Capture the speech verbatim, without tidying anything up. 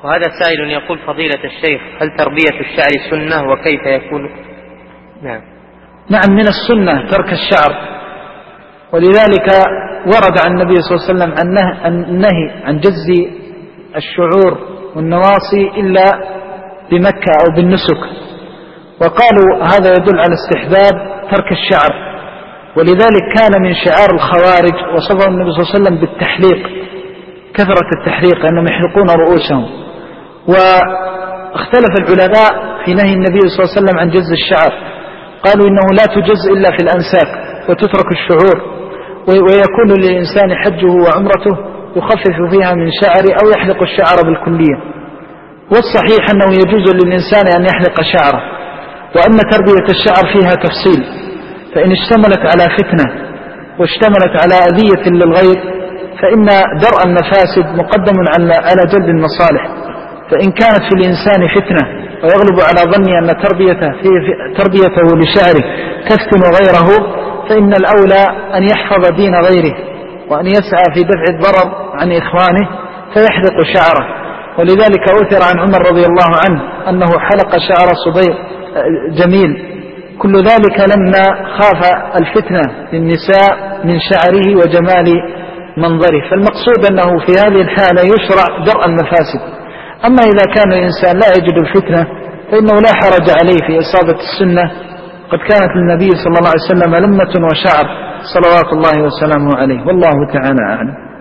وهذا سائل يقول: فضيلة الشيخ، هل تربية الشعر سنة وكيف يكون؟ نعم نعم من السنة ترك الشعر، ولذلك ورد عن النبي صلى الله عليه وسلم عن النهي عن جز الشعور والنواصي إلا بمكة أو بالنسك، وقالوا هذا يدل على استحباب ترك الشعر. ولذلك كان من شعار الخوارج وصفه النبي صلى الله عليه وسلم بالتحليق، كثرة التحليق أنهم يحلقون رؤوسهم. واختلف العلماء في نهي النبي صلى الله عليه وسلم عن جز الشعر، قالوا إنه لا تجز إلا في الأنساك وتترك الشعور، ويكون للإنسان حجه وعمرته يخفف فيها من شعره أو يحلق الشعر بالكلية. والصحيح أنه يجوز للإنسان أن يحلق شعره، وأن تربية الشعر فيها تفصيل، فإن اشتملت على فتنة واشتملت على أذية للغير فإن درء المفاسد مقدم على جلب المصالح. فإن كانت في الإنسان فتنة ويغلب على ظني أن تربيته, في تربيته لشعره تفتن غيره، فإن الأولى أن يحفظ دين غيره وأن يسعى في دفع الضرر عن إخوانه فيحلق شعره. ولذلك أثر عن عمر رضي الله عنه أنه حلق شعر صبيغ جميل، كل ذلك لما خاف الفتنة للنساء من شعره وجمال منظره. فالمقصود أنه في هذه الحالة يشرع درء المفاسد. أما إذا كان الإنسان لا يجد الفتنة فإنه لا حرج عليه في إصابة السنة، قد كانت للنبي صلى الله عليه وسلم لمة وشعر صلوات الله وسلامه عليه، والله تعالى أعلم.